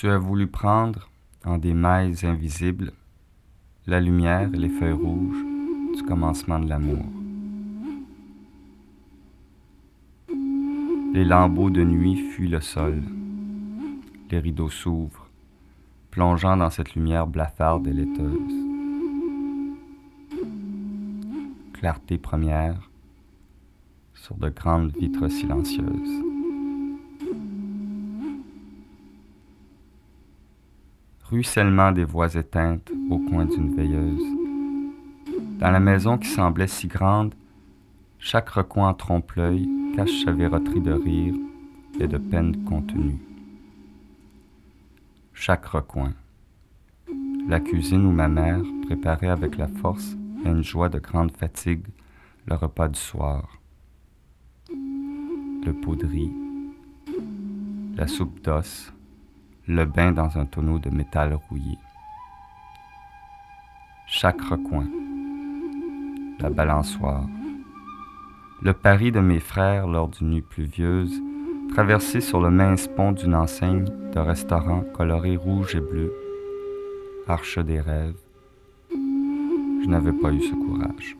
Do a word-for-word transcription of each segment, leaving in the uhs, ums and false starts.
Tu as voulu prendre, en des mailles invisibles, la lumière et les feuilles rouges du commencement de l'amour. Les lambeaux de nuit fuient le sol. Les rideaux s'ouvrent, plongeant dans cette lumière blafarde et laiteuse. Clarté première sur de grandes vitres silencieuses. Ruissellement des voix éteintes au coin d'une veilleuse. Dans la maison qui semblait si grande, chaque recoin en trompe-l'œil cache sa verroterie de rire et de peine contenue. Chaque recoin. La cuisine où ma mère préparait avec la force et une joie de grande fatigue le repas du soir. Le pot de riz, la soupe d'os, le bain dans un tonneau de métal rouillé. Chaque recoin, la balançoire, le pari de mes frères lors d'une nuit pluvieuse, traversé sur le mince pont d'une enseigne de restaurant coloré rouge et bleu, arche des rêves. Je n'avais pas eu ce courage.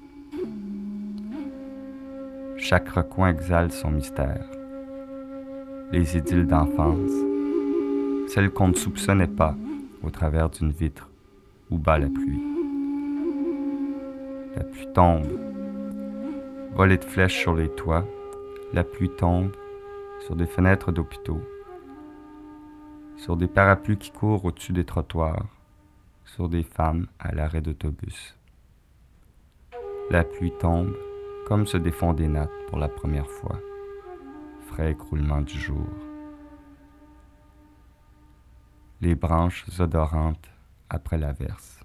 Chaque recoin exhale son mystère. Les idylles d'enfance, celles qu'on ne soupçonnait pas au travers d'une vitre où bat la pluie. La pluie tombe. Volée de flèches sur les toits, la pluie tombe sur des fenêtres d'hôpitaux, sur des parapluies qui courent au-dessus des trottoirs, sur des femmes à l'arrêt d'autobus. La pluie tombe comme se défont des nattes pour la première fois, frais écroulement du jour. Les branches odorantes après l'averse.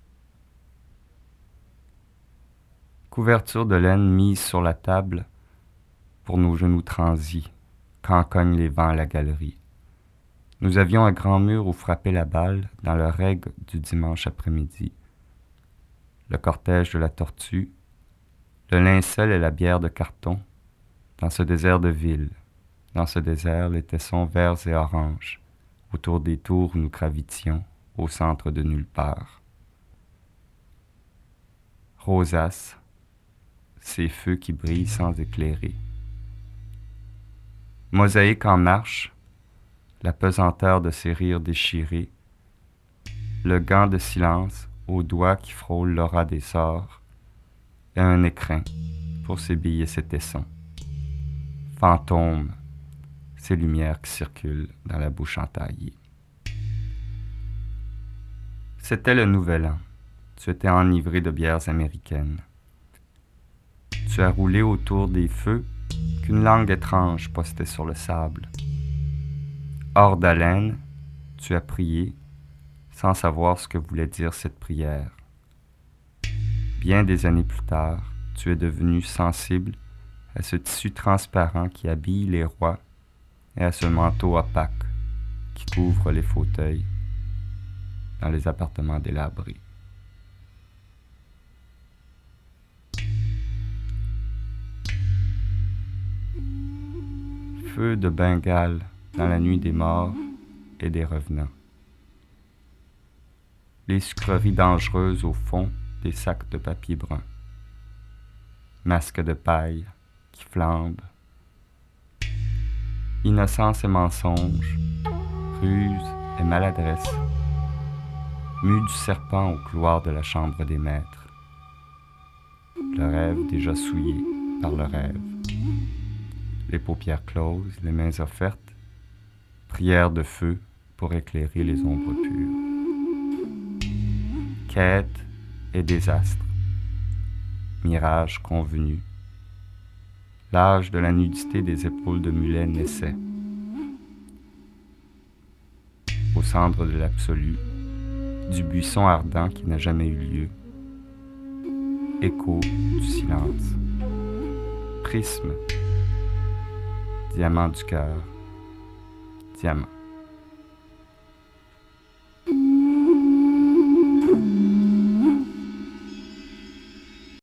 Couverture de laine mise sur la table pour nos genoux transis, quand cognent les vents à la galerie. Nous avions un grand mur où frappait la balle dans le règle du dimanche après-midi. Le cortège de la tortue, le linceul et la bière de carton, dans ce désert de ville, dans ce désert les tessons verts et oranges, autour des tours où nous gravitions, au centre de nulle part. Rosaces, ces feux qui brillent sans éclairer. Mosaïque en marche, la pesanteur de ces rires déchirés, le gant de silence aux doigts qui frôlent l'aura des sorts, et un écrin pour s'ébiller ses tessons. Fantômes, ces lumières qui circulent dans la bouche entaillée. C'était le nouvel an. Tu étais enivré de bières américaines. Tu as roulé autour des feux qu'une langue étrange postait sur le sable. Hors d'haleine, tu as prié sans savoir ce que voulait dire cette prière. Bien des années plus tard, tu es devenu sensible à ce tissu transparent qui habille les rois et à ce manteau opaque qui couvre les fauteuils dans les appartements délabrés. Feu de Bengale dans la nuit des morts et des revenants. Les sucreries dangereuses au fond des sacs de papier brun. Masques de paille qui flambent. Innocence et mensonge, ruse et maladresse. Mue du serpent au couloir de la chambre des maîtres. Le rêve déjà souillé par le rêve. Les paupières closes, les mains offertes, prière de feu pour éclairer les ombres pures. Quête et désastre, mirage convenu. L'âge de la nudité des épaules de mulet naissait. Au centre de l'absolu, du buisson ardent qui n'a jamais eu lieu. Écho du silence. Prisme. Diamant du cœur. Diamant.